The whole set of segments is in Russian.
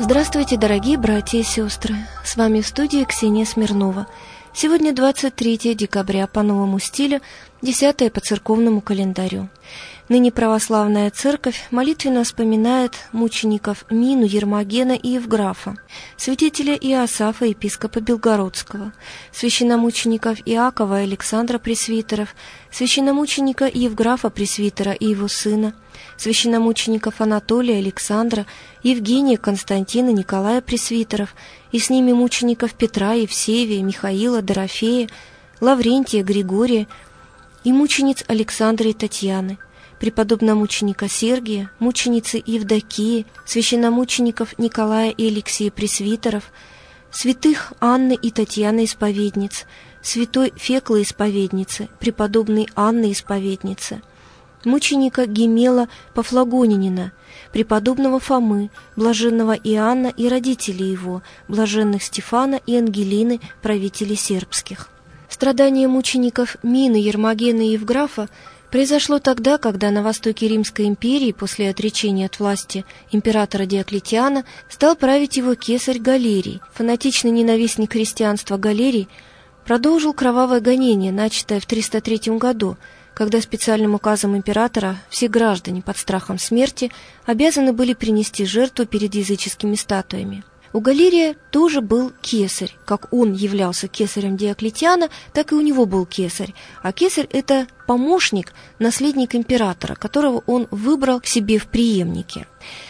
Здравствуйте, дорогие братья и сестры! С вами в студии Ксения Смирнова. Сегодня 23 декабря по новому стилю, 10 по церковному календарю. Ныне православная церковь молитвенно вспоминает мучеников Мину, Ермогена и Евграфа, святителя Иосафа, епископа Белгородского, священномучеников Иакова и Александра пресвитеров, священномученика Евграфа пресвитера и его сына, священномучеников Анатолия, Александра, Евгения, Константина, Николая пресвитеров, и с ними мучеников Петра, Евсевия, Михаила, Дорофея, Лаврентия, Григория и мучениц Александры и Татьяны, преподобномученика Сергия, мученицы Евдокии, священномучеников Николая и Алексея пресвитеров, святых Анны и Татьяны исповедниц, святой Феклы исповедницы, преподобной Анны исповедницы, мученика Гемела Пафлагонянина, преподобного Фомы, блаженного Иоанна и родителей его, блаженных Стефана и Ангелины, правителей сербских. Страдание мучеников Мины, Ермогена и Евграфа произошло тогда, когда на востоке Римской империи после отречения от власти императора Диоклетиана стал править его кесарь Галерий. Фанатичный ненавистник христианства Галерий продолжил кровавое гонение, начатое в 303 году, когда специальным указом императора все граждане под страхом смерти обязаны были принести жертву перед языческими статуями. У Галерия тоже был кесарь. Как он являлся кесарем Диоклетиана, так и у него был кесарь. А кесарь – это помощник, наследник императора, которого он выбрал к себе в преемнике.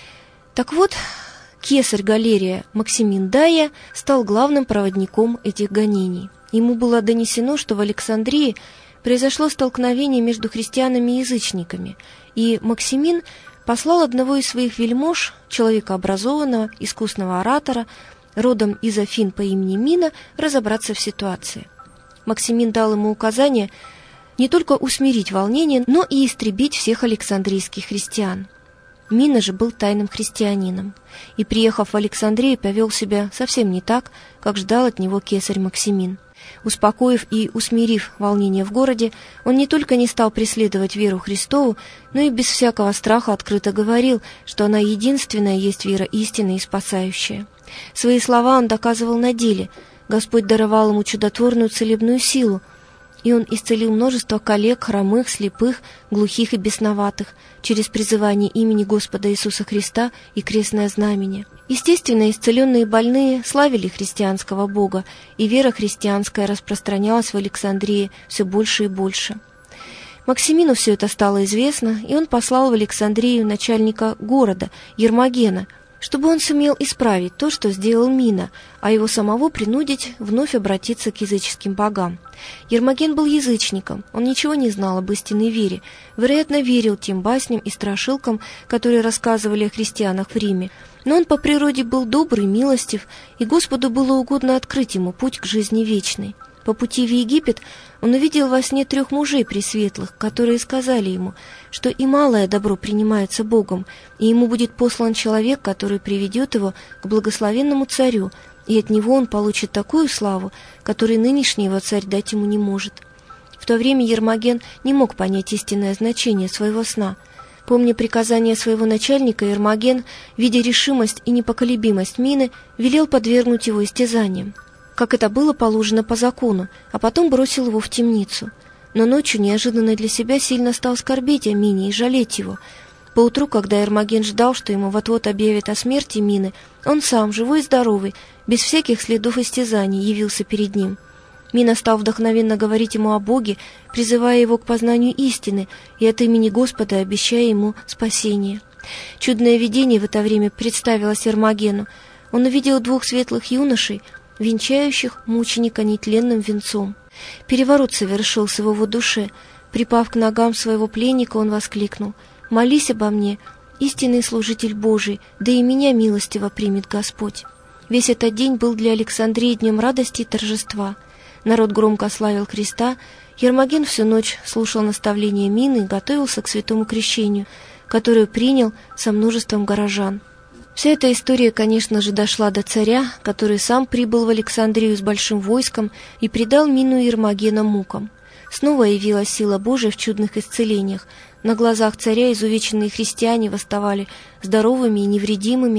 Так вот, кесарь Галерия Максимин Дая стал главным проводником этих гонений. Ему было донесено, что в Александрии произошло столкновение между христианами и язычниками, и Максимин послал одного из своих вельмож, человека образованного, искусного оратора, родом из Афин по имени Мина, разобраться в ситуации. Максимин дал ему указание не только усмирить волнение, но и истребить всех александрийских христиан. Мина же был тайным христианином, и, приехав в Александрию, повел себя совсем не так, как ждал от него кесарь Максимин. Успокоив и усмирив волнение в городе, он не только не стал преследовать веру Христову, но и без всякого страха открыто говорил, что она единственная есть вера истинная и спасающая. Свои слова он доказывал на деле. Господь даровал ему чудотворную целебную силу, и он исцелил множество коллег, хромых, слепых, глухих и бесноватых через призывание имени Господа Иисуса Христа и крестное знамение. Естественно, исцеленные больные славили христианского Бога, и вера христианская распространялась в Александрии все больше и больше. Максимину все это стало известно, и он послал в Александрию начальника города Ермогена, чтобы он сумел исправить то, что сделал Мина, а его самого принудить вновь обратиться к языческим богам. Ермоген был язычником, он ничего не знал об истинной вере, вероятно, верил тем басням и страшилкам, которые рассказывали о христианах в Риме, но он по природе был добрый, милостив, и Господу было угодно открыть ему путь к жизни вечной. По пути в Египет он увидел во сне 3 мужей пресветлых, которые сказали ему, что и малое добро принимается Богом, и ему будет послан человек, который приведет его к благословенному царю, и от него он получит такую славу, которой нынешний его царь дать ему не может. В то время Ермоген не мог понять истинное значение своего сна. Помня приказание своего начальника, Ермоген, видя решимость и непоколебимость Мины, велел подвергнуть его истязаниям, как это было положено по закону, а потом бросил его в темницу. Но ночью неожиданно для себя сильно стал скорбеть о Мине и жалеть его. Поутру, когда Ермоген ждал, что ему вот-вот объявят о смерти Мины, он сам, живой и здоровый, без всяких следов истязаний, явился перед ним. Мина стал вдохновенно говорить ему о Боге, призывая его к познанию истины и от имени Господа обещая ему спасение. Чудное видение в это время представилось Ермогену. Он увидел 2 светлых юношей, венчающих мученика нетленным венцом. Переворот совершился в его душе. Припав к ногам своего пленника, он воскликнул: «Молись обо мне, истинный служитель Божий, да и меня милостиво примет Господь». Весь этот день был для Александрии днем радости и торжества. Народ громко славил Христа. Ермоген всю ночь слушал наставления Мины и готовился к святому крещению, которое принял со множеством горожан. Вся эта история, конечно же, дошла до царя, который сам прибыл в Александрию с большим войском и предал Мину и Ермогена мукам. Снова явилась сила Божия в чудных исцелениях. На глазах царя изувеченные христиане восставали здоровыми и невредимыми,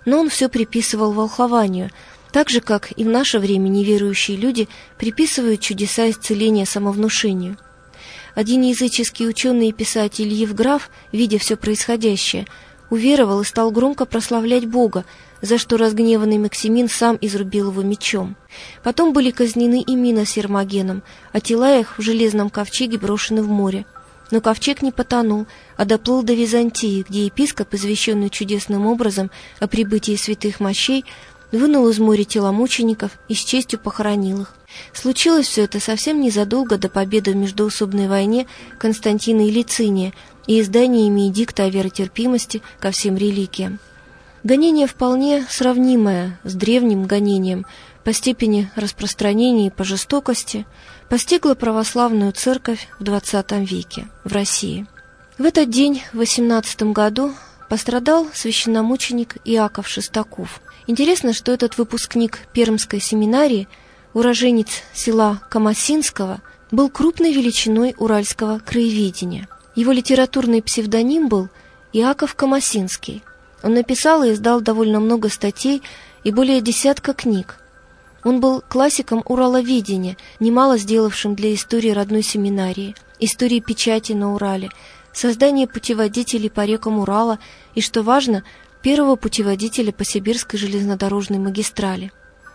но он все приписывал волхвованию, так же, как и в наше время неверующие люди приписывают чудеса исцеления самовнушению. Один языческий ученый и писатель Евграф, видя все происходящее, уверовал и стал громко прославлять Бога, за что разгневанный Максимин сам изрубил его мечом. Потом были казнены и Мина с Ермогеном, а тела их в железном ковчеге брошены в море. Но ковчег не потонул, а доплыл до Византии, где епископ, извещенный чудесным образом о прибытии святых мощей, вынул из моря тела мучеников и с честью похоронил их. Случилось все это совсем незадолго до победы в междоусобной войне Константина и Лициния и издания ими эдикта о веротерпимости ко всем религиям. Гонение вполне сравнимое с древним гонением по степени распространения и по жестокости постигло православную церковь в XX веке в России. В этот день, в 18 году, пострадал священномученик Иаков Шестаков. Интересно, что этот выпускник Пермской семинарии, уроженец села Камасинского, был крупной величиной уральского краеведения. Его литературный псевдоним был Иаков Камасинский. Он написал и издал довольно много статей и более десятка книг. Он был классиком ураловедения, немало сделавшим для истории родной семинарии, истории печати на Урале, создания путеводителей по рекам Урала и, что важно, первого путеводителя по сибирской железнодорожной магистрали.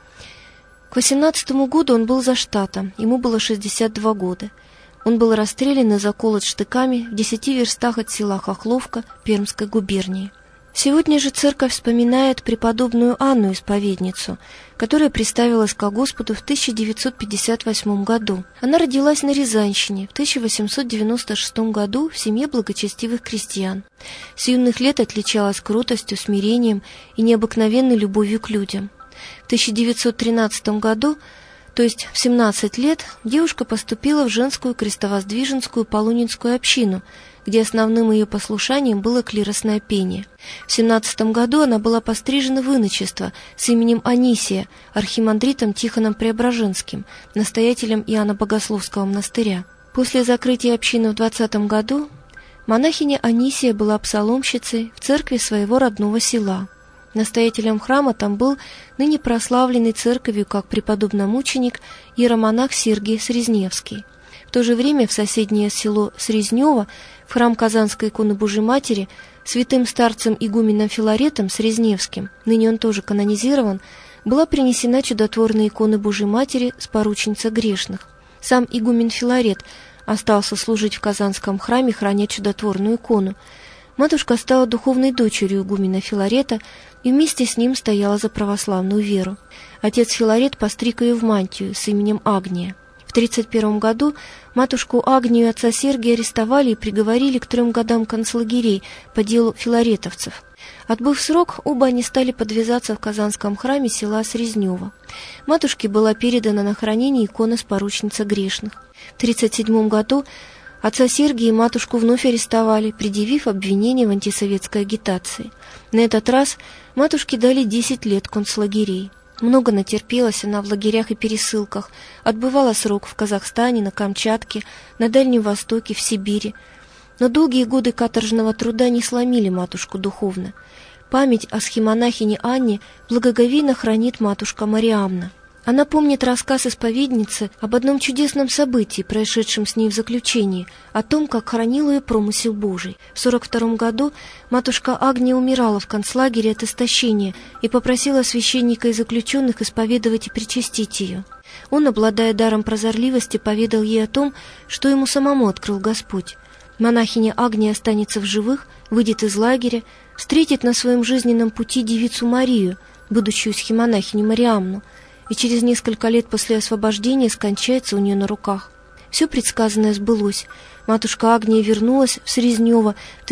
К 18 году он был за штатом, ему было 62 года. Он был расстрелян и заколот штыками в 10 верстах от села Хохловка Пермской губернии. Сегодня же церковь вспоминает преподобную Анну Исповедницу, которая представилась ко Господу в 1958 году. Она родилась на Рязанщине в 1896 году в семье благочестивых крестьян. С юных лет отличалась кротостью, смирением и необыкновенной любовью к людям. В 1913 году, то есть в 17 лет, девушка поступила в женскую крестовоздвиженскую полунинскую общину, где основным ее послушанием было клиросное пение. В 17 году она была пострижена в иночество с именем Анисия, архимандритом Тихоном Преображенским, настоятелем Иоанна Богословского монастыря. После закрытия общины в 20 году монахиня Анисия была псаломщицей в церкви своего родного села. Настоятелем храма там был ныне прославленный церковью как преподобномученик иеромонах Сергий Срезневский. В то же время в соседнее село Срезнево, в храм Казанской иконы Божией Матери, святым старцем игуменом Филаретом Срезневским, ныне он тоже канонизирован, была принесена чудотворная икона Божией Матери с порученица грешных. Сам игумен Филарет остался служить в Казанском храме, храня чудотворную икону. Матушка стала духовной дочерью игумена Филарета и вместе с ним стояла за православную веру. Отец Филарет постриг ее в мантию с именем Агния. В 1931 году матушку Агнию и отца Сергия арестовали и приговорили к 3 годам концлагерей по делу филаретовцев. Отбыв срок, оба они стали подвязаться в Казанском храме села Срезнево. Матушке была передана на хранение икона с порученица грешных. В 1937 году отца Сергия и матушку вновь арестовали, предъявив обвинение в антисоветской агитации. На этот раз матушке дали 10 лет концлагерей. Много натерпелась она в лагерях и пересылках, отбывала срок в Казахстане, на Камчатке, на Дальнем Востоке, в Сибири. Но долгие годы каторжного труда не сломили матушку духовно. Память о схимонахине Анне благоговейно хранит матушка Мариамна. Она помнит рассказ исповедницы об одном чудесном событии, происшедшем с ней в заключении, о том, как хранил ее промысел Божий. В 1942 году матушка Агния умирала в концлагере от истощения и попросила священника и заключенных исповедовать и причастить ее. Он, обладая даром прозорливости, поведал ей о том, что ему самому открыл Господь. Монахиня Агния останется в живых, выйдет из лагеря, встретит на своем жизненном пути девицу Марию, будущую схимонахиню Мариамну, и через несколько лет после освобождения скончается у нее на руках. Все предсказанное сбылось. Матушка Агния вернулась в Срезнево в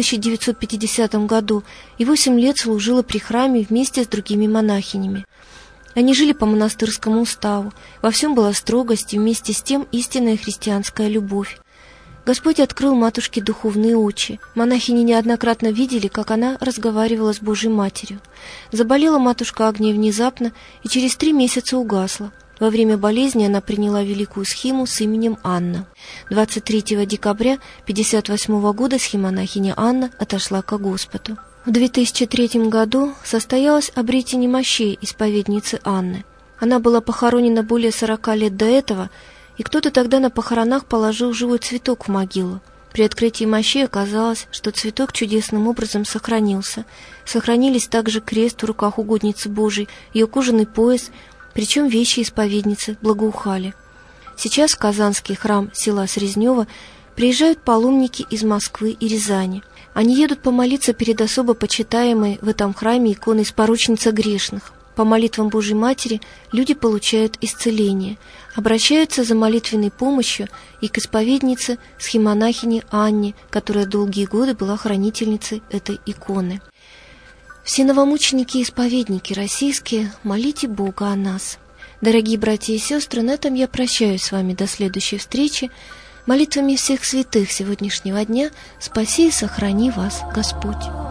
1950 году и 8 лет служила при храме вместе с другими монахинями. Они жили по монастырскому уставу, во всем была строгость и вместе с тем истинная христианская любовь. Господь открыл матушке духовные очи. Монахини неоднократно видели, как она разговаривала с Божьей Матерью. Заболела матушка Агния внезапно и через 3 месяца угасла. Во время болезни она приняла великую схиму с именем Анна. 23 декабря 1958 года схимонахиня Анна отошла ко Господу. В 2003 году состоялось обретение мощей исповедницы Анны. Она была похоронена более 40 лет до этого, и кто-то тогда на похоронах положил живой цветок в могилу. При открытии мощей оказалось, что цветок чудесным образом сохранился. Сохранились также крест в руках угодницы Божией, ее кожаный пояс, причем вещи исповедницы благоухали. Сейчас в Казанский храм села Срезнева приезжают паломники из Москвы и Рязани. Они едут помолиться перед особо почитаемой в этом храме иконой «Споручница грешных». По молитвам Божьей Матери люди получают исцеление, обращаются за молитвенной помощью и к исповеднице схимонахине Анне, которая долгие годы была хранительницей этой иконы. Все новомученики и исповедники российские, молите Бога о нас. Дорогие братья и сестры, на этом я прощаюсь с вами до следующей встречи. Молитвами всех святых сегодняшнего дня спаси и сохрани вас Господь.